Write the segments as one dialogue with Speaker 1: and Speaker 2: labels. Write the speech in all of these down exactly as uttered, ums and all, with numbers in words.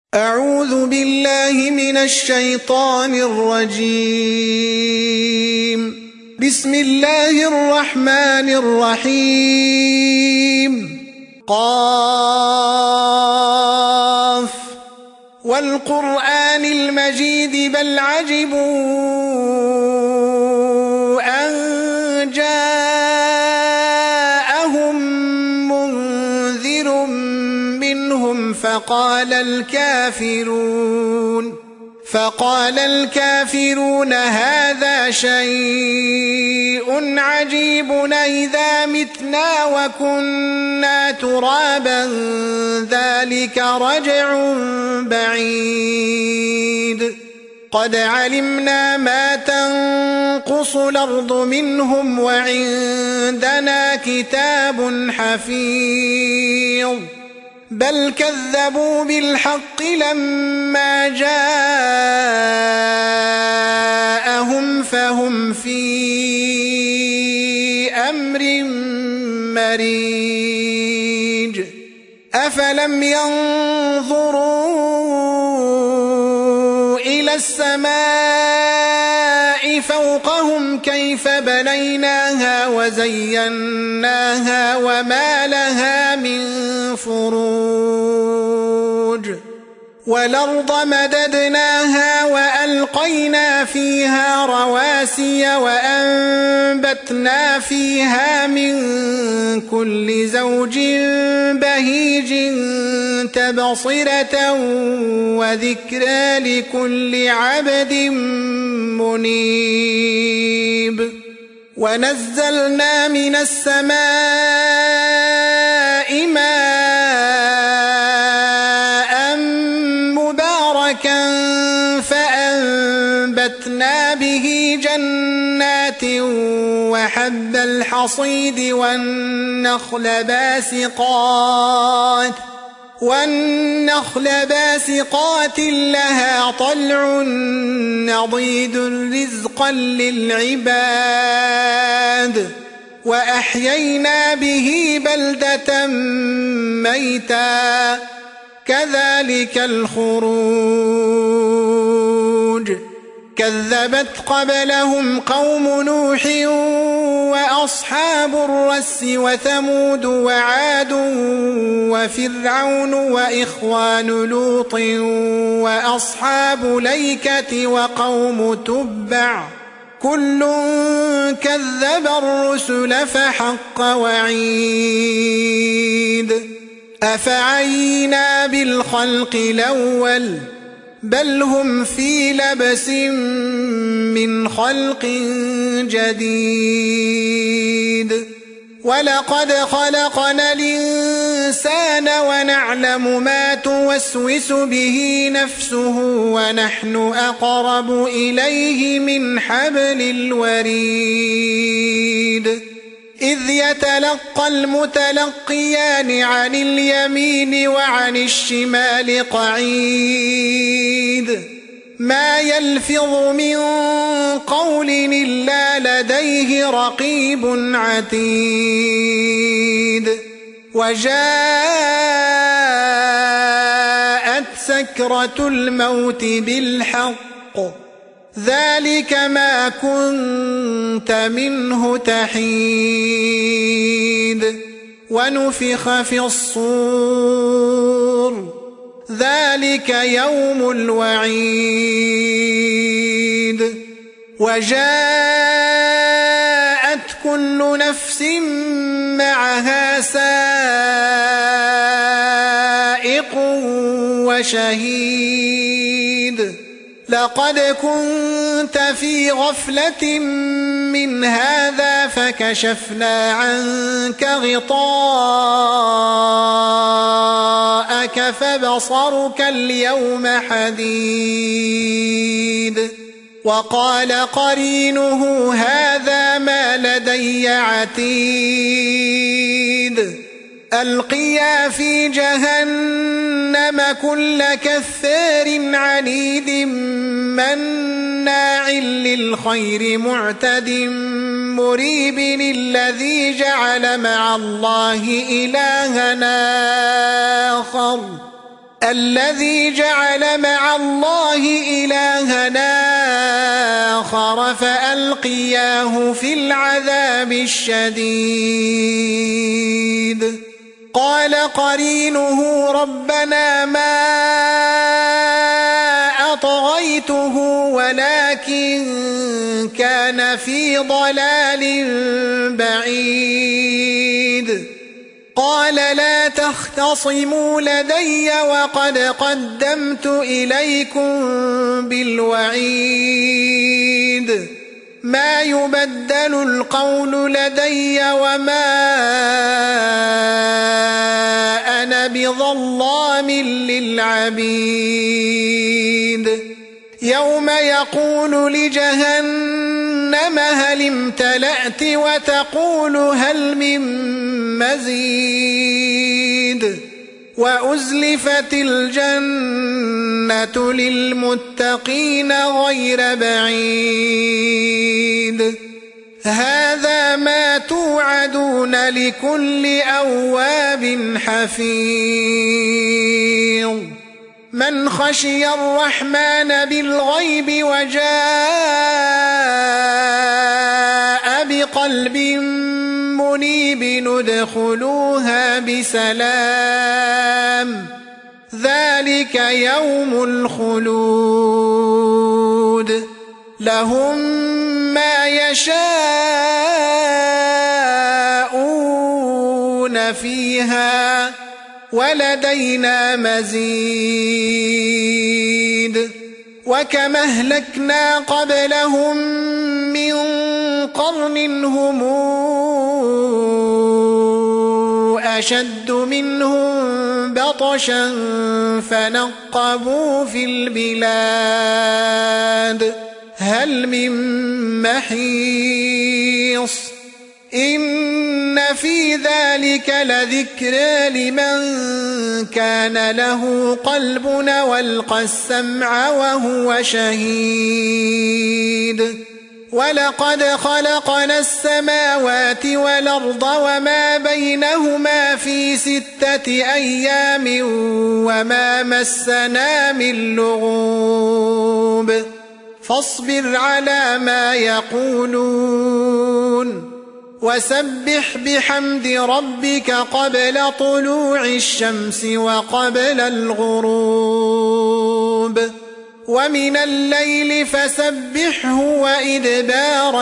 Speaker 1: أعوذ بالله من الشيطان الرجيم. بسم الله الرحمن الرحيم. قاف والقرآن المجيد بل عجبوا أن جاءهم منذر منهم فقال الكافرون فقال الكافرون هذا شيء عجيب أإذا متنا وكنا ترابا ذلك رجع بعيد قد علمنا ما تنقص الأرض منهم وعندنا كتاب حفيظ بل كذبوا بالحق لما جاءهم فهم في أمر مريج أفلم ينظروا إلى السماء فوقهم كيف بنيناها وزيناها وما لها من فروج والأرض مددناها وألقينا فيها رواسي وأنبتنا فيها من كل زوج بهيج تبصرة وذكرى لكل عبد منيب ونزلنا من السماء ماء مباركا فأنبتنا به جنات وحب الحصيد والنخل باسقات والنخل باسقات لها طلع نضيد رزقا للعباد وأحيينا به بلدة ميتا كذلك الخروج كذبت قبلهم قوم نوح وأصحاب الرس وثمود وعاد وفرعون وإخوان لوط وأصحاب الأيكة وقوم تبع كل كذب الرسل فحق وعيد أفعينا بالخلق الأول بل هم في لبس من خلق جديد ولقد خلقنا الإنسان ونعلم ما توسوس به نفسه ونحن أقرب إليه من حبل الوريد إذ يتلقى المتلقيان عن اليمين وعن الشمال قعيد ما يلفظ من قول إلا لديه رقيب عتيد وجاءت سكرة الموت بالحق ذلك ما كنت منه تحيد ونفخ في الصور ذلك يوم الوعيد وجاءت كل نفس معها سائق وشهيد لقد كنت في غفلة من هذا فكشفنا عنك غطاءك فبصرك اليوم حديد وقال قرينه هذا ما لدي عتيد ألقيا في جهنم كل كفار عنيد مناع للخير معتد مريب الذي جعل مع الله إلهنا آخر الذي جعل مع الله إلهنا آخر فألقياه في العذاب الشديد قال قرينه ربنا ما أطغيته ولكن كان في ضلال بعيد قال لا تختصموا لدي وقد قدمت إليكم بالوعيد ما يبدل القول لدي وما أنا بظلام للعبيد يوم يقول لجهنم هل امتلأت وتقول هل من مزيد وأزلفت الجنة للمتقين غير بعيد هذا ما توعدون لكل أواب حفيظ من خشي الرحمن بالغيب وجاء بقلب منيب ندخلوها بسلام ذلك يوم الخلود لهم ما يشاءون فيها ولدينا مزيد وكما أهلكنا قبلهم من قرن هم أشد منهم بطشا فنقبوا في البلاد هل من محيص إن في ذلك لذكرى لمن كان له قلب والقى السمع وهو شهيد ولقد خلقنا السماوات والأرض وما بينهما في ستة أيام وما مسنا من لغوب فاصبر على ما يقولون وسبح بحمد ربك قبل طلوع الشمس وقبل الغروب ومن الليل فسبحه وإدبار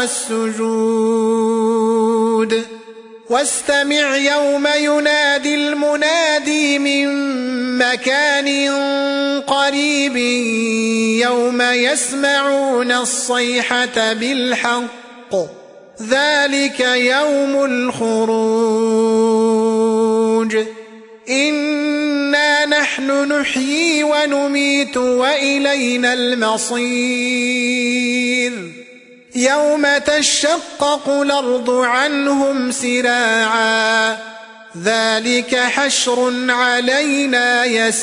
Speaker 1: السجود واستمع يوم ينادي المنادي من مكان قريب يوم يسمعون الصيحة بالحق ذلك يوم الخروج إنا نحن نحيي ونميت وإلينا المصير يوم تشقق الأرض عنهم سراعا ذلك حشر علينا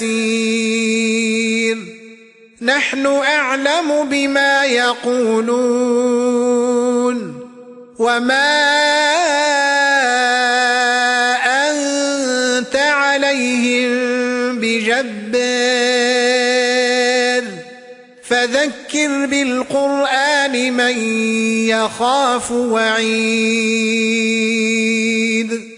Speaker 1: يسير نحن أعلم بما يقولون وما أنت عليهم بجبار فذكر بالقرآن من يخاف وعيد